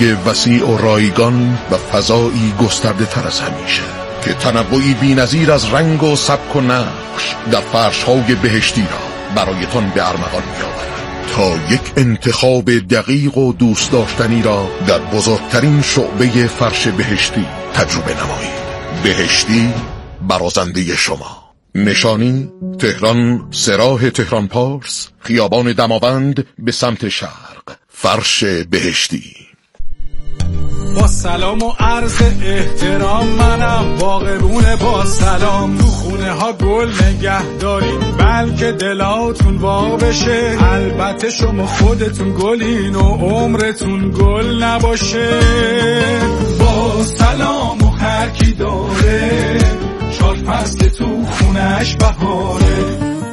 زندگی وسیع و رایگان و فضایی گسترده تر از همیشه که تنوعی بی‌نظیر از رنگ و سبک و نقش در فرش‌های بهشتی را برایتان به ارمغان می‌آورد تا یک انتخاب دقیق و دوست داشتنی را در بزرگترین شعبه فرش بهشتی تجربه نمایید. بهشتی برازنده شما. نشانی تهران، سراح تهران پارس، خیابان دماوند به سمت شرق. فرش بهشتی. با سلام و عرض احترام منم باغبون با سلام. تو خونه ها گل نگه داریم بلکه دلاتون وا بشه. البته شما خودتون گلین و عمرتون گل نباشه. با سلام و هر کی داره شاد فصل تو خونش بهاره.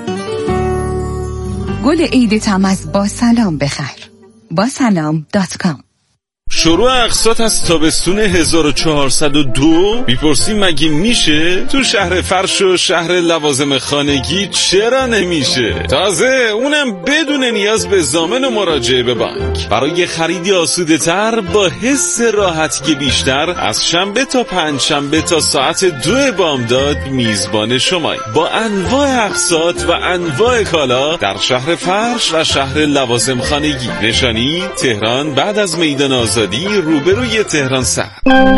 گل عیدتم از با سلام بخر. با سلام.com. شروع اقساط از تابستون 1402 میپرسی مگه میشه؟ تو شهر فرش و شهر لوازم خانگی چرا نمیشه؟ تازه اونم بدون نیاز به ضامن و مراجعه به بانک. برای خریدی آسوده تر با حس راحتی بیشتر از شنبه تا پنجشنبه تا ساعت 2 بامداد میزبان شمایی با انواع اقساط و انواع کالا در شهر فرش و شهر لوازم خانگی. نشانی تهران بعد از میدان آزادی روبروی تهران سر.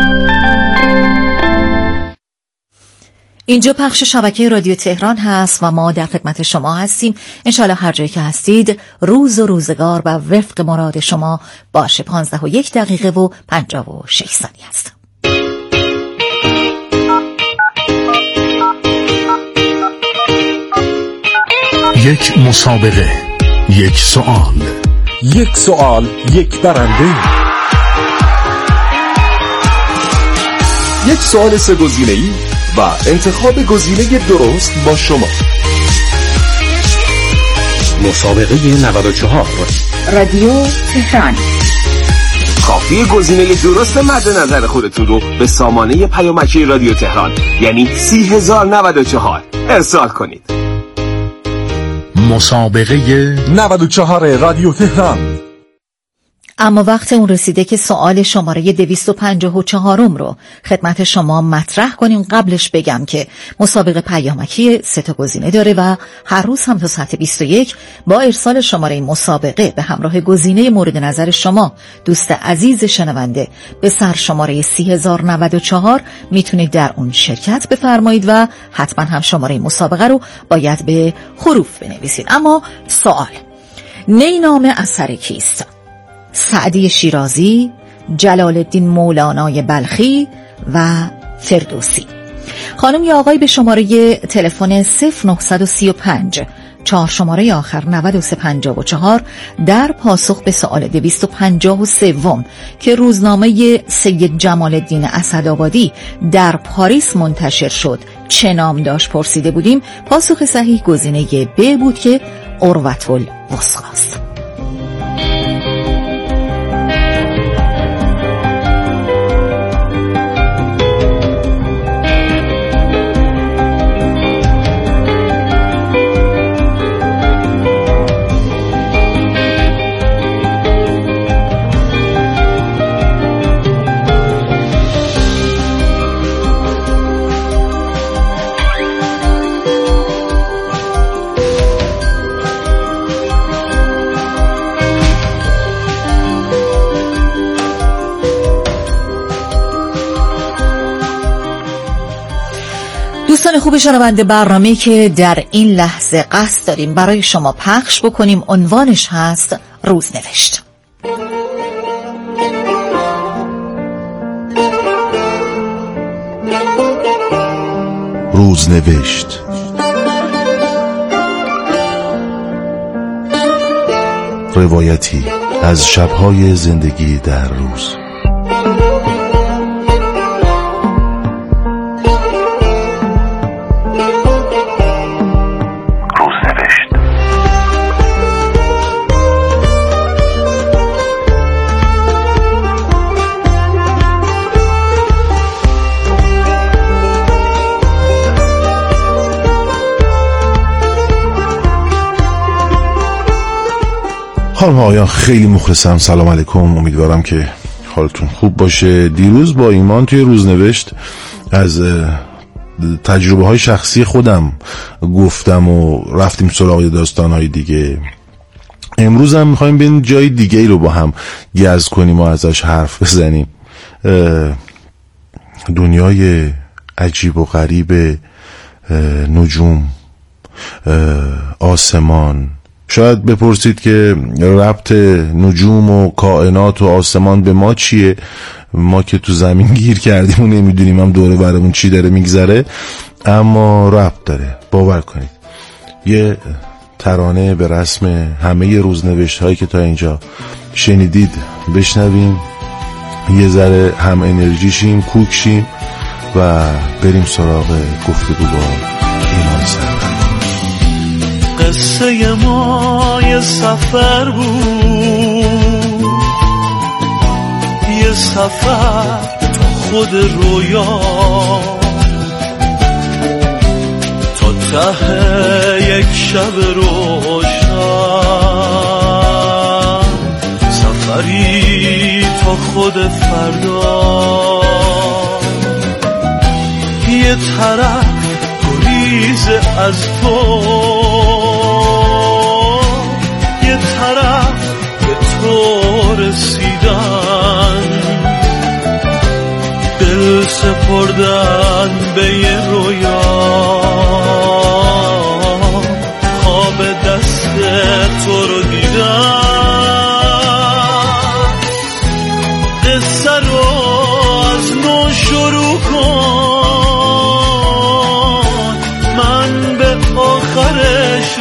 اینجا پخش شبکه رادیو تهران هست و ما در خدمت شما هستیم. انشالله هر جایی که هستید روز و روزگار و وفق مراد شما باشه. 15:01 و 56 ثانیه است. یک مسابقه، یک سوال، یک سوال، یک برنده. یک سوال 3 گزینه‌ای و انتخاب گزینه درست با شما. مسابقه 94 رادیو تهران. کافی گزینه درست مد نظر خودتون رو به سامانه پیامکی رادیو تهران یعنی 30094 ارسال کنید. مسابقه 94 رادیو تهران. اما وقت اون رسیده که سوال شماره 254 رو خدمت شما مطرح کنیم. قبلش بگم که مسابقه پیامکی 3 گزینه داره و هر روز هم تا ساعت 21 با ارسال شماره مسابقه به همراه گزینه مورد نظر شما دوست عزیز شنونده به سر شماره 30094 میتونید در اون شرکت بفرمایید و حتما هم شماره مسابقه رو باید به حروف بنویسید. اما سوال: نی نام اثر کیست؟ سعدی شیرازی، جلال الدین مولانای بلخی و فردوسی. خانم یا آقای به شماره تلفن 0935 4 شماره آخر 9354 در پاسخ به سوال 253 که روزنامه سید جمال الدین اسدآبادی در پاریس منتشر شد چه نام داشت پرسیده بودیم. پاسخ صحیح گزینه ب بود که عروة الوثقی است. دوستان خوب شنونده، برنامه‌ای که در این لحظه قصد داریم برای شما پخش بکنیم عنوانش هست روزنوشت. روزنوشت. روایتی از شب‌های زندگی در روز. خانم آقایان خیلی مخلصم. سلام علیکم. امیدوارم که حالتون خوب باشه. دیروز با ایمان توی روزنوشت از تجربه های شخصی خودم گفتم و رفتیم سراغ داستان های دیگه. امروز هم میخوایم بریم جای دیگه ای رو با هم گز کنیم و ازش حرف بزنیم. دنیای عجیب و غریب نجوم، آسمان. شاید بپرسید که ربط نجوم و کائنات و آسمان به ما چیه؟ ما که تو زمین گیر کردیم و نمیدونیم هم دوره برامون چی داره میگذره، اما ربط داره. باور کنید یه ترانه به رسم همه روزنوشت هایی که تا اینجا شنیدید بشنویم، یه ذره هم انرژی شیم، کوک شیم و بریم سراغ گفتگو با ایمان سرور. قصه ما یه سفر بود، یه سفر خود رویا، تا ته یک شب روشن، سفری تا خود فردا. یه طرف گریز از تو، یه طرف به تو رسیدن، دل سپردن به یه رویا، خواب دست تو رو دیدن. قصه رو از نو شروع کن، من به آخرش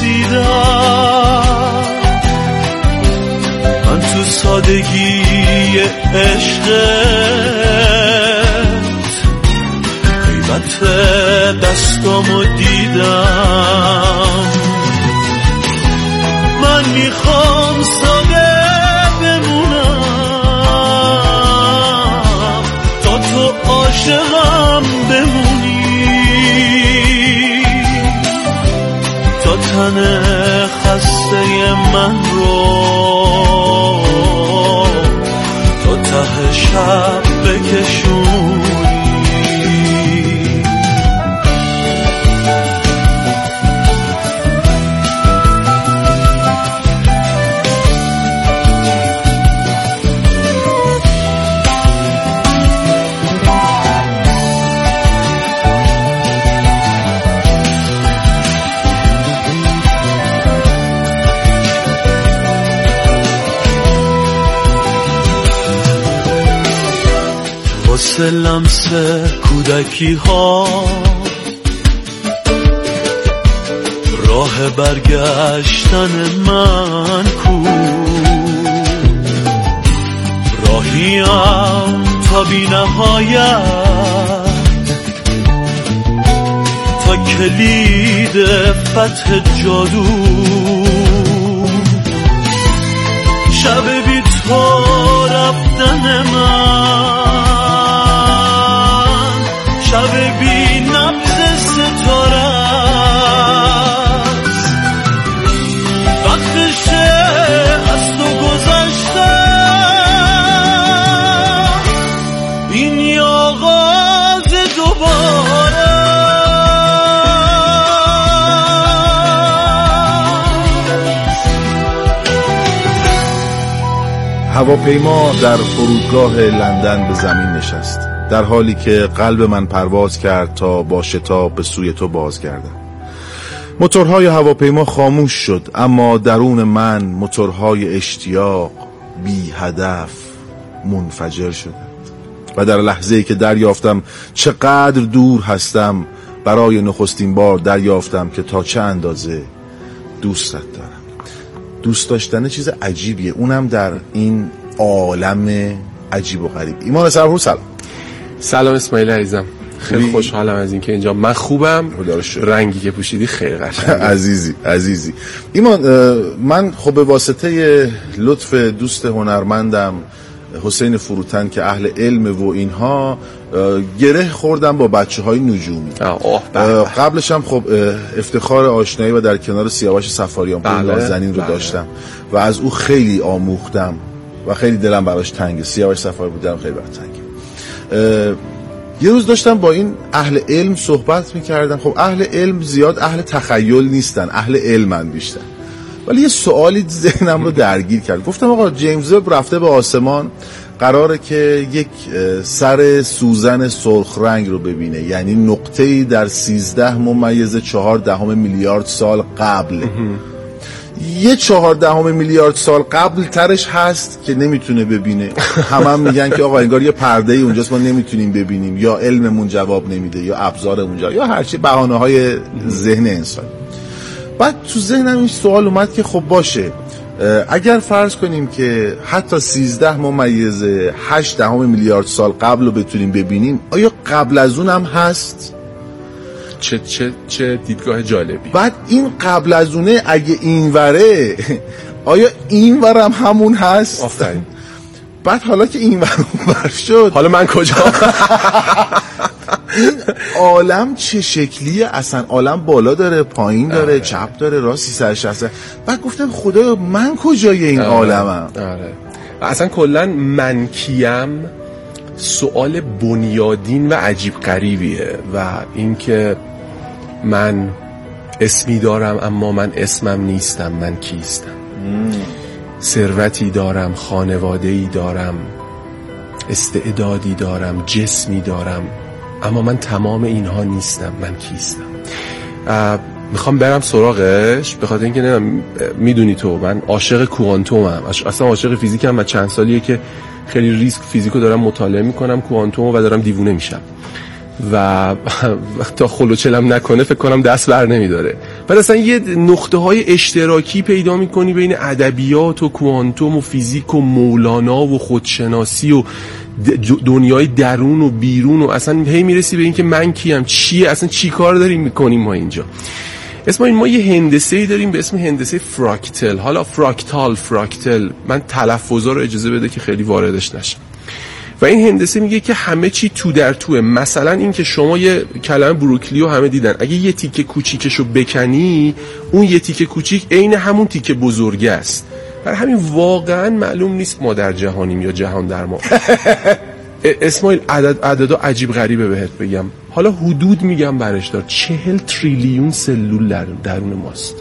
رسیدم. من تو سادگی عشقت قیمت دستامو دیدم. من میخوام ساده بمونم تا تو عاشقم بمونی، تا تن خسته من رو تا ته شب بکشونی. واسه لمس کودکی ها راه برگشتن من کو، راهیم تا بی نهایت، تا کلید فتح جادو. شب بی تو رفتن من، شب بی نبض ستاره است، وقتشه از تو گذشتم، این آغاز دوباره. هواپیما در فرودگاه لندن به زمین نشست، در حالی که قلب من پرواز کرد تا با شتاب به سوی تو بازگردم. موتورهای هواپیما خاموش شد، اما درون من موتورهای اشتیاق بی هدف منفجر شدند و در لحظه‌ای که دریافتم چقدر دور هستم، برای نخستین بار دریافتم که تا چه اندازه دوستت دارم. دوست داشتن چیز عجیبیه، اونم در این عالم عجیب و غریب. ایمان سرور سلام. سلام اسماعیل عزیزم، خیلی خوشحالم از اینکه اینجا من خوبم. رنگی که پوشیدی خیلی قشنگه. عزیزی ایمان، من خب به واسطه لطف دوست هنرمندم حسین فروتن که اهل علم و اینها گره خوردم با بچه‌های نجومی. قبلش هم خب افتخار آشنایی و در کنار سیاوش سفاریان پور نازنین رو داشتم و از او خیلی آموختم و خیلی دلم براش تنگه. سیاوش صفایی بود دلم خیلی براش تنگه. یه روز داشتم با این اهل علم صحبت میکردم. خب اهل علم زیاد اهل تخیل نیستن، اهل علمن بیشتر. ولی یه سوالی ذهنم رو درگیر کرد. گفتم آقا جیمز وب رفته به آسمان، قراره که یک سر سوزن سرخ رنگ رو ببینه، یعنی نقطه‌ای در 13.4 میلیارد سال قبل. یه 4 میلیارد سال قبل ترش هست که نمیتونه ببینه. هم میگن که آقا انگار یه پرده ای اونجاست ما نمیتونیم ببینیم، یا علممون جواب نمیده، یا ابزارمون جواب، یا هرچی بهانه‌های ذهن انسان. بعد تو ذهنم این سوال اومد که خب باشه، اگر فرض کنیم که حتی 13.8 میلیارد سال قبل رو بتونیم ببینیم، آیا قبل از اون هم هست؟ چه دیدگاه جالبی. بعد این قبل از اونه اگه این وره، آیا این ورم همون هست؟ آفرین. بعد حالا که این ور شد، حالا من کجا؟ این عالم چه شکلیه اصلا؟ عالم بالا داره، پایین داره، چپ داره، راست 360. بعد گفتم خدایا من کجای این عالمم؟ آره. اصلا کلا من کیم سوال بنیادین و عجیب غریبیه و اینکه من اسمی دارم اما من اسمم نیستم، من کیستم؟ ثروتی دارم، خانواده‌ای دارم، استعدادی دارم، جسمی دارم، اما من تمام اینها نیستم، من کیستم؟ میخوام برم سراغش به خاطر اینکه میدونی تو من عاشق کوانتومم، اصلا عاشق فیزیکم و چند سالیه که خیلی ریسک فیزیکو دارم مطالعه میکنم، کوانتومو، و دارم دیوونه میشم و تا خلوچلم نکنه فکر کنم دست بر نمیداره. بعد اصلا یه نقطه های اشتراکی پیدا میکنی بین ادبیات و کوانتوم و فیزیک و مولانا و خودشناسی و دنیای درون و بیرون، و اصلا هی میرسی به این که من کیم، چیه اصلا، چی کار داریم میکنیم ما اینجا. اسماعیل ما یه هندسه‌ای داریم به اسم هندسه فراکتل. حالا فراکتل من تلفظا رو اجازه بده که خیلی واردش نشم. و این هندسه میگه که همه چی تو در توه. مثلا این که شما یه کلمه بروکلیو همه دیدن، اگه یه تیکه کوچیکشو بکنی، اون یه تیکه کوچیک عین همون تیکه بزرگه است. برای همین واقعا معلوم نیست ما در جهانیم یا جهان در ما. اسماعیل عددا عجیب غریبه بهت بگم. حالا حدود میگم برش دار 40 تریلیون سلول درون ماست.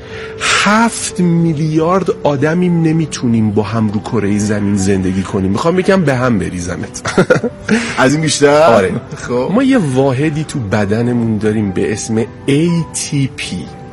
7 میلیارد آدمیم نمیتونیم با هم رو کره زمین زندگی کنیم. میخوام بگم به هم بریزمت. از این بیشتر؟ آره. خب ما یه واحدی تو بدنمون داریم به اسم ATP،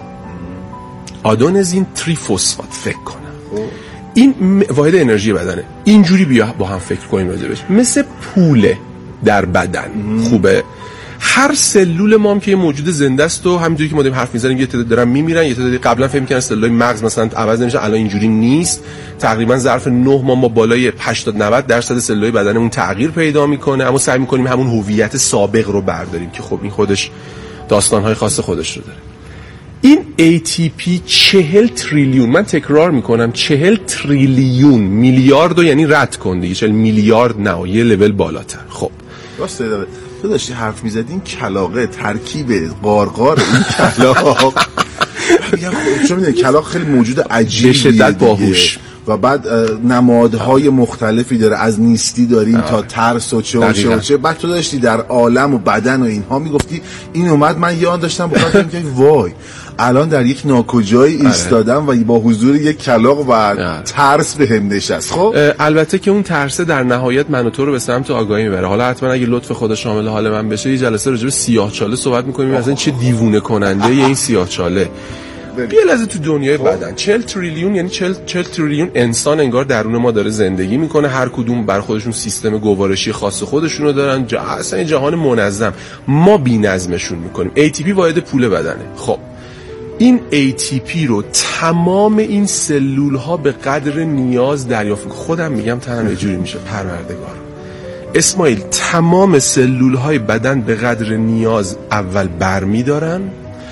آدونزین تریفسفات فکر کنم. این واحد انرژی بدنه. اینجوری بیا با هم فکر کنیم راجع بهش. مثل پوله در بدن. خوبه؟ هر سلول ما هم که یه موجود زنده است و همینجوری که ما داریم حرف میزنیم یه تعداد دارن میمیرن، یه تعدادی قبلا فکر می‌کردن سلولای مغز مثلا عوض نمیشه، الان اینجوری نیست. تقریبا ظرف 9 ماه ما بالای 80-90% سلولای بدنمون تغییر پیدا میکنه، اما سعی میکنیم همون هویت سابق رو برداریم که خب این خودش داستان‌های خاص خودش رو داره. این ATP 40 تریلیون، من تکرار میکنم 40 تریلیون، میلیارد رو یعنی رد کن دیگه، 40 میلیارد نه، یه لول بالاتر. خب راسته تو داشتی حرف میزدی این کلاغه ترکیب قارقار این کلاغ میگم چون میدونی کلاغ خیلی موجود عجیبیه، شدت باهوش و بعد نمادهای مختلفی داره، از نیستی داریم تا ترس و چه. بعد تو داشتی در عالم و بدن و اینها میگفتی، این اومد من یاد داشتم بخاطر اینکه وای الان در یک ناکجایی ایستادم و با حضور یک کلاغ و ترس بهم نشست. خب البته که اون ترسه در نهایت من و تو رو به سمت آگاهی میبره. حالا حتما اگه لطف خدا شامل حال من بشه یه جلسه راجع به سیاه‌چاله صحبت می‌کنیم، مثلا چه دیوونه کننده این سیاه‌چاله. بیا لحظه تو دنیای بدن 40 تریلیون یعنی 40 تریلیون انسان انگار درون ما داره زندگی میکنه، هر کدوم بر خودشون سیستم گوارشی خاص خودشونو دارن، اصلا جهان منظم. ما بی‌نظمشون میکنیم. ATP واحد پول بدنه. خب این ATP رو تمام این سلول ها به قدر نیاز دریافت میکنن. خودم میگم تنم یه جوری میشه پروردگار. اسماعیل تمام سلول های بدن به قدر نیاز اول برمیدارن،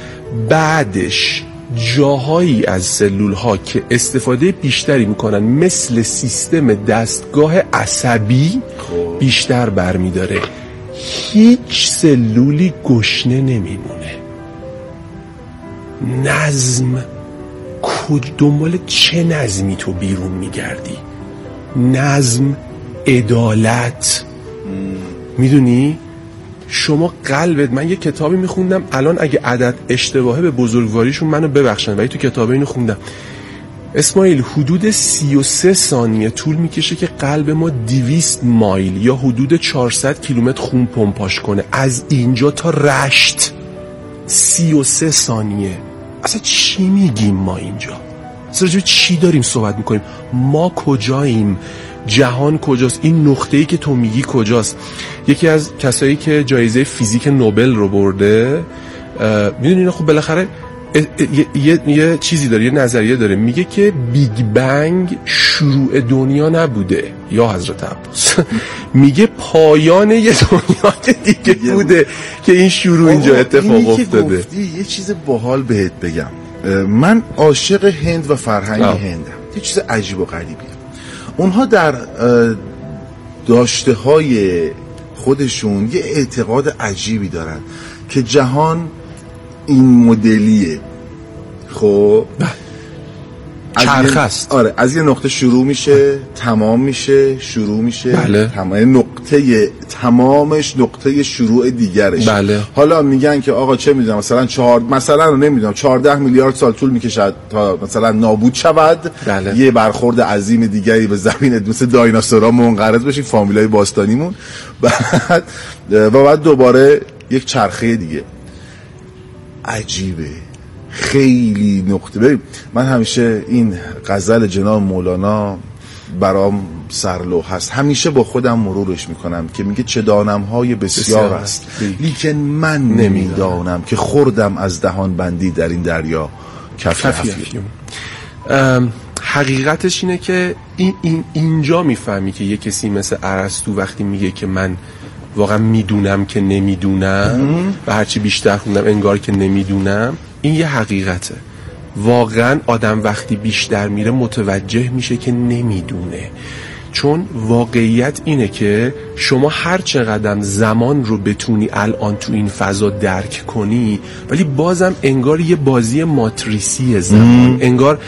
بعدش جاهایی از سلول ها که استفاده بیشتری میکنن مثل سیستم دستگاه عصبی بیشتر برمیداره. هیچ سلولی گشنه نمیمونه. نظم دنبال چه نظمی تو بیرون میگردی؟ نظم، عدالت. میدونی شما قلبت، من یه کتابی میخوندم الان اگه عدد اشتباهه به بزرگواریشون منو ببخشن، ولی تو کتابه اینو خوندم اسماعیل، حدود 33 ثانیه طول میکشه که قلب ما 200 مایل یا حدود 400 کیلومتر خون پمپاژ کنه از اینجا تا رشت. 33 ثانیه. اصلا چی میگیم ما اینجا؟ اصلا چی داریم صحبت میکنیم؟ ما کجاییم؟ جهان کجاست؟ این نقطه‌ای که تو میگی کجاست؟ یکی از کسایی که جایزه فیزیک نوبل رو برده، میدونی اینا خب بالاخره یه چیزی داره، یه نظریه داره، میگه که بیگ بنگ شروع دنیا نبوده یا حضرت عباس میگه پایان یه دنیا دیگه بوده که این شروع اینجا اتفاق افتاده. یه چیز باحال بهت بگم، من عاشق هند و فرهنگ هندم. یه چیز عجیب و غریبیه. اونها در داشته های خودشون یه اعتقاد عجیبی دارن که جهان این مدلیه. خب چرخ است. آره، از یه نقطه شروع میشه، تمام میشه، شروع میشه. بله. نقطه تمامش نقطه شروع دیگرش. بله. حالا میگن که آقا چه میدونم مثلا نمیدونم 14 میلیارد سال طول میکشه تا مثلا نابود شود. بله. یه برخورد عظیم دیگری به زمین مثل دایناسورها منقرض بشیم، فامیلای باستانیمون، بعد دوباره یک چرخه دیگه. عجیبه، خیلی نقطه. ببین من همیشه این غزل جناب مولانا برام سرلوح هست، همیشه با خودم مرورش میکنم که میگه چه دانم‌های بسیار است لیکن من نمیدانم که خوردم از دهان بندی در این دریا کفی. حقیقتش اینه که اینجا میفهمی که یه کسی مثل ارسطو وقتی میگه که من واقعا میدونم که نمیدونم و هرچی بیشتر خوندم انگار که نمیدونم، این یه حقیقته. واقعا آدم وقتی بیشتر میره متوجه میشه که نمیدونه، چون واقعیت اینه که شما هر چقدر زمان رو بتونی الان تو این فضا درک کنی، ولی بازم انگار یه بازی ماتریسی زمان، انگار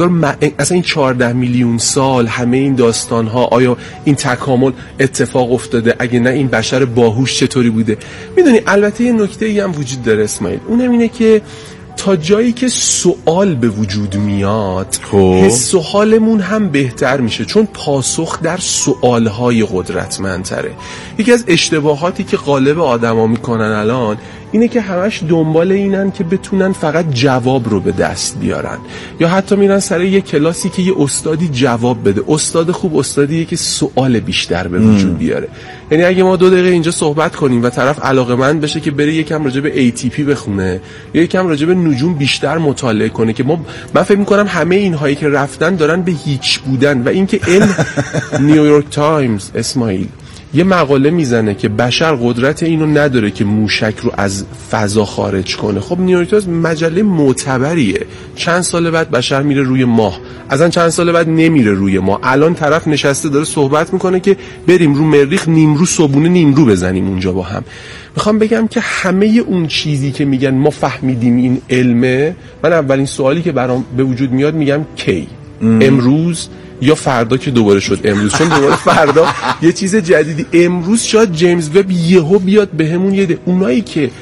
اصلا این 14 میلیون سال همه این داستان‌ها، آیا این تکامل اتفاق افتاده؟ اگه نه این بشر باهوش چطوری بوده؟ میدونی البته یه نکته‌ای هم وجود داره اسماعیل، اونم اینه که تا جایی که سوال به وجود میاد حس و حالمون هم بهتر میشه، چون پاسخ در سوالهای قدرتمندتره. یکی از اشتباهاتی که غالب آدما میکنن الان اینه که همش دنبال اینن که بتونن فقط جواب رو به دست بیارن، یا حتی میرن سر یه کلاسی که یه استادی جواب بده. استاد خوب استادیه که سوال بیشتر به وجود بیاره. یعنی اگه ما 2 دقیقه اینجا صحبت کنیم و طرف علاقه‌مند بشه که بره یکم راجع به ATP بخونه یا یکم راجع به نجوم بیشتر مطالعه کنه، که من فکر می‌کنم همه اینهایی که رفتن دارن به هیچ بودن. و اینکه علم نیویورک تایمز اسماعیل یه مقاله میزنه که بشر قدرت اینو نداره که موشک رو از فضا خارج کنه. خب نیویورک تایمز مجله معتبریه. چند سال بعد بشر میره روی ماه، اصلا چند سال بعد نمیره روی ماه. الان طرف نشسته داره صحبت میکنه که بریم رو مریخ نیمرو صبونه نیمرو بزنیم اونجا با هم. میخوام بگم که همه اون چیزی که میگن ما فهمیدیم این علمه، من اولین سوالی که برام به وجود میاد میگم کی؟ امروز یا فردا که دوباره شد امروز؟ چون دوباره فردا یه چیز جدیدی. امروز شاید جیمز وب یهو بیاد بهمون یه اونایی که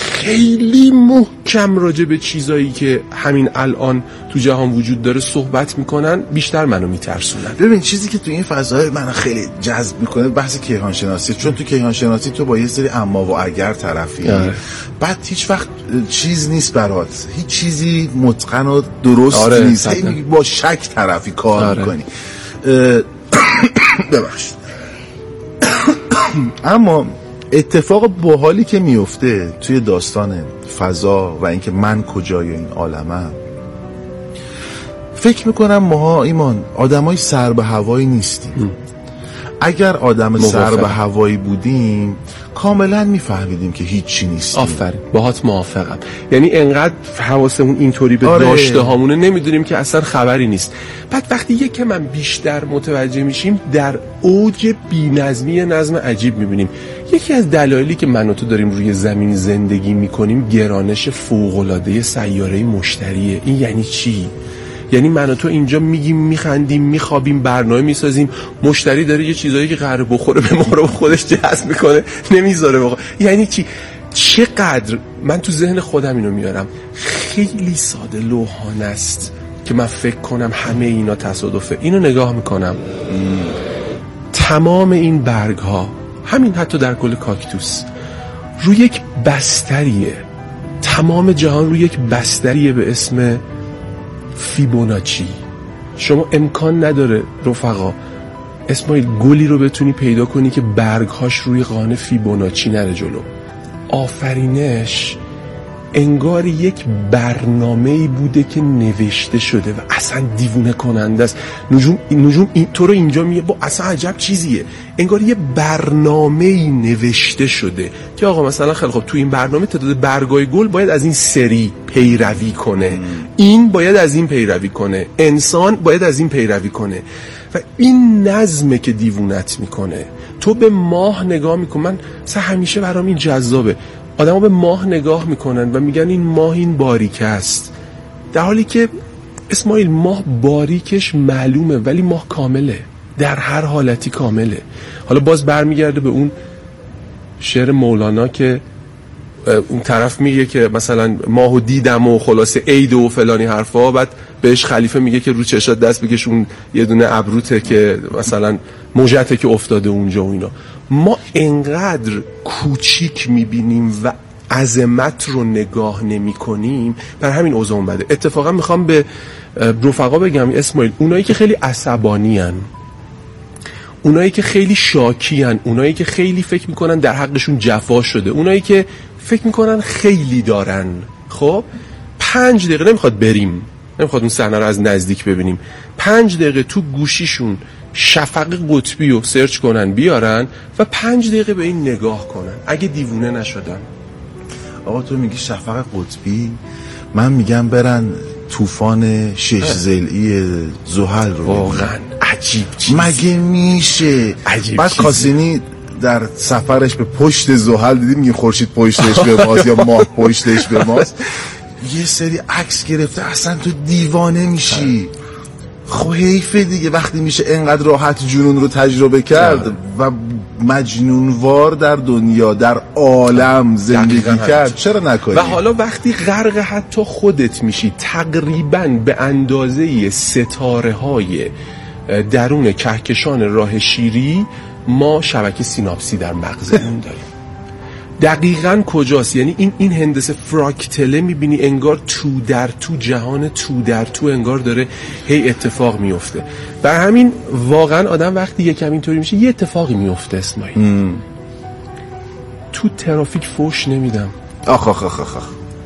خیلی محکم راجع به چیزایی که همین الان تو جهان وجود داره صحبت میکنن بیشتر منو میترسونن. ببین چیزی که تو این فضای منو خیلی جذب میکنه بحث کیهان شناسی، چون تو کیهان شناسی تو با یه سری اما و اگر طرفی، بعد هیچ وقت چیز نیست برات، هیچ چیزی متقن و درست نیست، با شک طرفی کار میکنی. ببخشید. اما اتفاق باحالی که میفته توی داستان فضا و اینکه من کجای این عالمم، فکر میکنم ماها ایمان آدمای سر به هوایی نیستیم. اگر آدم سر به هوایی بودیم کاملا میفهمیدیم که هیچی نیستیم. آفرین، باهات موافقم. یعنی انقدر حواسمون اینطوری به داشته هامونه نمیدونیم که اصلا خبری نیست. بعد وقتی یکم من بیشتر متوجه میشیم در اوج بی‌نظمی نظم عجیب میبینیم. یکی از دلایلی که من و تو داریم روی زمین زندگی میکنیم گرانش فوق‌العاده سیاره مشتریه. این یعنی چی؟ یعنی من و تو اینجا میگیم، میخندیم، میخوابیم، برنامه میسازیم، مشتری داره یه چیزایی که قراره بخوره به ما رو خودش جذب میکنه نمیذاره بخوره. یعنی چی؟ چقدر من تو ذهن خودم اینو میارم، خیلی ساده لوحانه است که من فکر کنم همه اینا تصادفه. اینو نگاه میکنم، تمام این برگ ها، همین حتی در گل کاکتوس، روی یک بستریه، تمام جهان روی یک بستریه به اسم فیبوناچی. شما امکان نداره رفقا اسماعیل گلی رو بتونی پیدا کنی که برگهاش روی قانون فیبوناچی نره جلو. آفرینش انگار یک برنامه‌ای بوده که نوشته شده و اصلا دیوونه کننده است. نجوم تو رو اینجا میگه با اصلا عجب چیزیه، انگار یه برنامه‌ای نوشته شده که آقا مثلا خیلی خب تو این برنامه تعداد برگای گل باید از این سری پیروی کنه، این باید از این پیروی کنه، انسان باید از این پیروی کنه و این نظمه که دیوونت میکنه. تو به ماه نگاه میکن، من مثلا همیشه برام این جذابه، آدم ها به ماه نگاه میکنن و میگن این ماه این باریکه است، در حالی که اسماعیل ماه باریکش معلومه ولی ماه کامله، در هر حالتی کامله. حالا باز برمیگرده به اون شعر مولانا که اون طرف میگه که مثلا ماهو دیدم و خلاصه عید و فلانی حرفا، بعد بهش خلیفه میگه که رو چشات دست بکش، اون یه دونه ابروته که مثلا موجته که افتاده اونجا و اینا. ما انقدر کوچیک میبینیم و عظمت رو نگاه نمی کنیم، بر همین اوضاع بده. اتفاقا میخوام به رفقا بگم اسماعیل، اونایی که خیلی عصبانی هن، اونایی که خیلی شاکی هن، اونایی که خیلی فکر میکنن در حقشون جفا شده، اونایی که فکر میکنن خیلی دارن، خب 5 دقیقه نمیخواد بریم، نمیخواد اون صحنه رو از نزدیک ببینیم، 5 دقیقه تو گوشیشون شفق قطبی رو سرچ کنن بیارن و 5 دقیقه به این نگاه کنن، اگه دیوونه نشدن. آقا تو میگی شفق قطبی، من میگم برن طوفان 6 ضلعی زحل رو. واقعا عجیب چیز، مگه میشه؟ عجیب. بعد کاسینی در سفرش به پشت زحل دیدیم میگه خورشید پشتش به ماست یا ماه پشتش به ماست، یه سری عکس گرفته، اصلا تو دیوانه میشی. خب حیفه دیگه وقتی میشه انقدر راحت جنون رو تجربه کرد و مجنونوار در دنیا در عالم زندگی کرد، چرا نکنی؟ و حالا وقتی غرق حتی خودت میشی، تقریبا به اندازه ستاره های درون کهکشان راه شیری ما شبکه سیناپسی در مغزمون داریم. دقیقاً کجاست؟ یعنی این هندسه فراکتله میبینی، انگار تو در تو، جهان تو در تو انگار داره هی اتفاق میفته. بر همین واقعاً آدم وقتی یکم اینطوری میشه یه اتفاقی میفته اسماعیل. تو ترافیک فوش نمیدم، آخ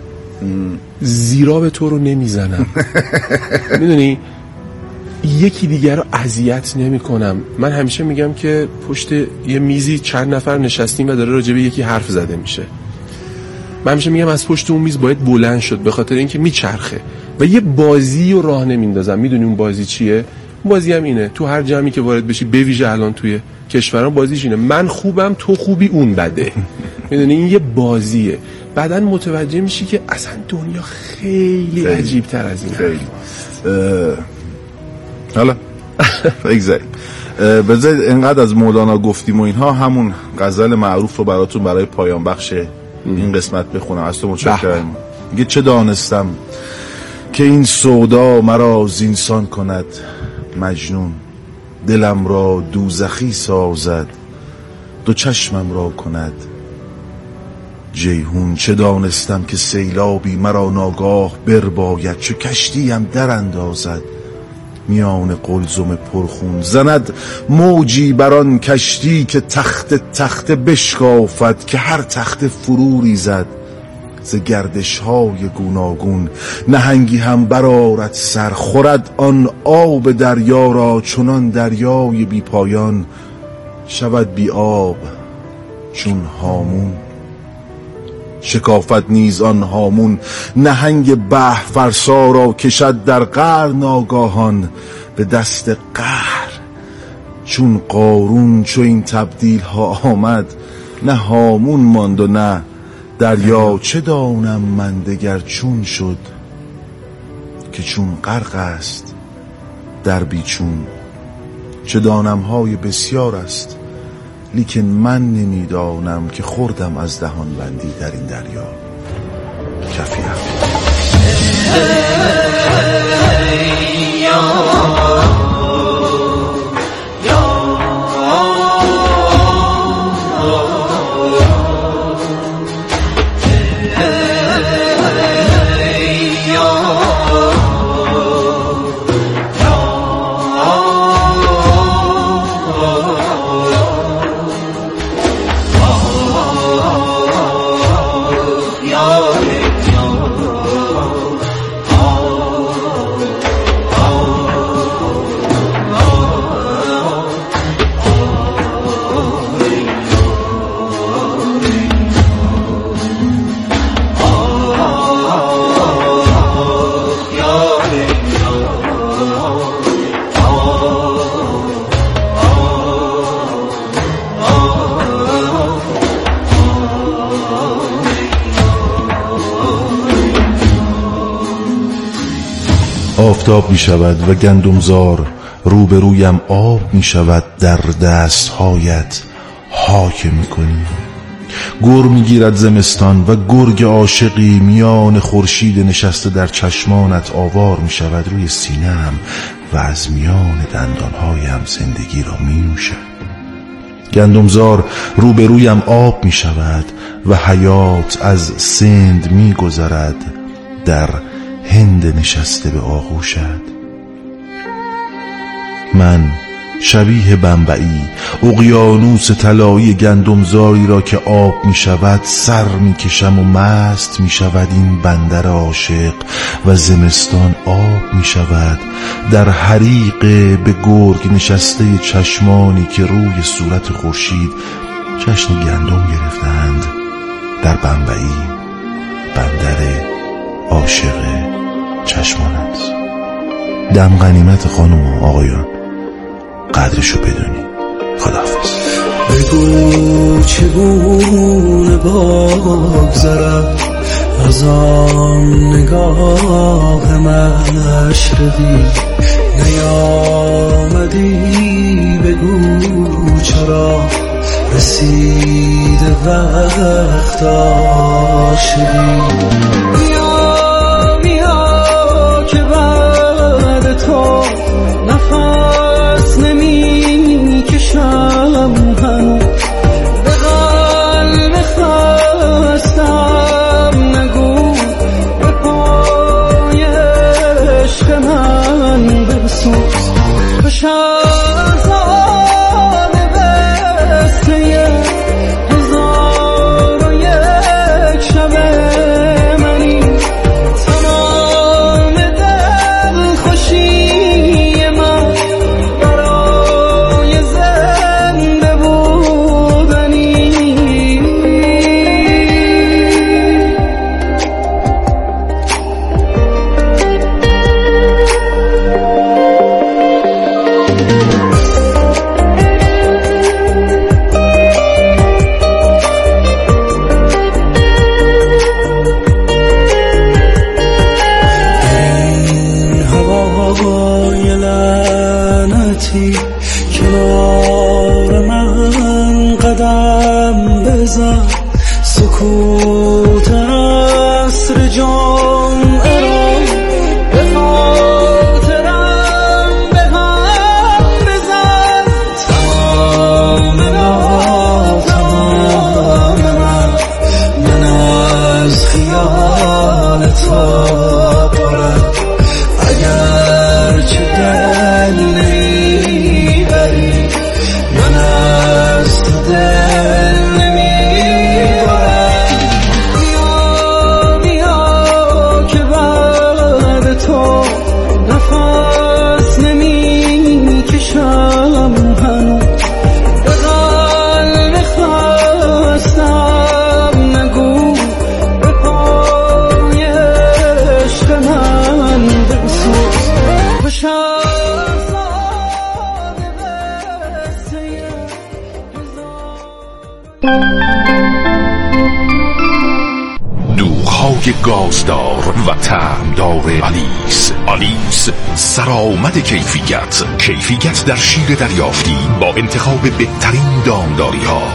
زیرا به تو رو نمیزنم میدونی، یکی دیگر رو اذیت نمی کنم. من همیشه میگم که پشت یه میزی چند نفر نشستیم و داره راجع به یکی حرف زده میشه، من همیشه میگم از پشت اون میز باید بلند شد، به خاطر اینکه میچرخه و یه بازی رو راه نمیندازم. میدونی اون بازی چیه؟ اون بازی هم اینه، تو هر جمعی که وارد بشی، به ویژه الان توی کشورم بازیش اینه، من خوبم تو خوبی اون بده. میدونی این یه بازیه. بعدن متوجه میشی که اصلا دنیا خیلی عجیب تر از این خیلی. حالا بگذاریم بذارید انقدر از مولانا گفتیم و اینها، همون غزل معروف رو براتون برای پایان بخش این قسمت بخونم. از تو متشکرم. میگه چه دانستم که این سودا مرا زینسان کند مجنون، دلم را دوزخی سازد دو چشمم را کند جیهون. چه دانستم که سیلابی مرا ناگاه برباید، چو کشتیم در اندازد میان قلزم پرخون. زند موجی بران کشتی که تخت بشکافد، که هر تخت فروری زد ز گردش های گوناگون. نهنگی هم برآرد سر، خورد آن آب دریا را، چنان دریای بی پایان شود بی آب چون هامون. شکافت نیز آن هامون نهنگ بحر فرسا را، کشد در قعر ناگاهان به دست قهر چون قارون. چو این تبدیل ها آمد نه هامون ماند و نه دریا، چه دانم من دگر چون شد که چون غرق است در بیچون، چه دانم‌های بسیار است لیکن من نمیدانم که خوردم از دهان بندی در این دریا کفیم. آفتاب می شود و گندمزار روبرویم آب می شود، در دستهایت حاکم می کنی. گر می گیرد زمستان و گرگ عاشقی میان خورشید نشسته در چشمانت آوار می شود روی سینه‌ام و از میان دندانهایم زندگی را می نوشد. گندمزار روبرویم آب می شود و حیات از سند می گذرد در هند نشسته به آغوشت. من شبیه بمبئی اقیانوس طلایی گندمزاری را که آب می شود سر می کشم و مست می شود این بندر عاشق و زمستان آب می شود در حریق به گرگ نشسته چشمانی که روی صورت خورشید جشن گندم گرفتند در بمبئی بندر عاشق چشمانت. دم غنیمت خانم و آقایان، قدرشو بدونی. خداحافظ. بگو چگونه بگذرم از آن نگاه مشرقی، نیامدی بگو چرا رسید وقت عاشقی. بیا که بعد تو نفس نمی کشم هنوز، به قلب خستم نگو به پای عشق من بسوز. به شهزاد بسته 1001 شب منی، تمام دل خوشی من برای زنده بودنی. این هوای لعنتی کنار من قدم بزن، سکوت عصر جمعه را به خاطرم به هم بزن. تمام من از خیال تو پرم، اگر چه دل نمیبری من از تو دل نمیبرم. بیا که بعد تو نفس نمی کشم هنوز، به قلب خستم نگو به پای عشق من بسوز. به شهزاد بسته 1000 شیرهای گازدار و طعمدار آلیس. آلیس، سرآمد کیفیت در شیر دریافتی با انتخاب بهترین دامداری ها.